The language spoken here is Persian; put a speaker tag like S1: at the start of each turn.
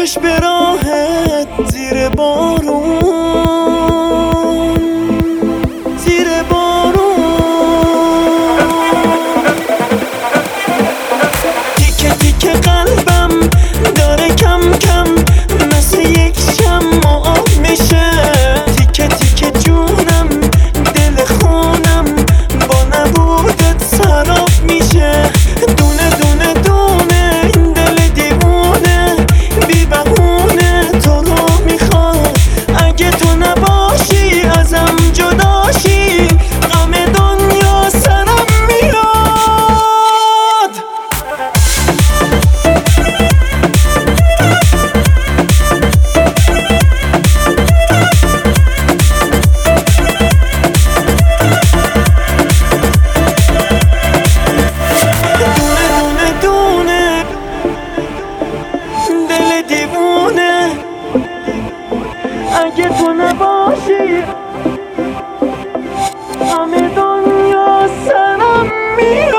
S1: خوش به راحت زیر بارون، زیر بارون. تیکه تیکه قلبم داره کم کم مثل یک شمع آب میشه. تیکه تیکه جونم دل خونم با نبودت سراب میشه. دونه دونه دونه این دل دیوونه بی بهونه تو رو میخواد. اگه تو نباشی ازم جداشی غم دنیا سرم میاد. اگه تو نباشی همه دنیا سرم میاد.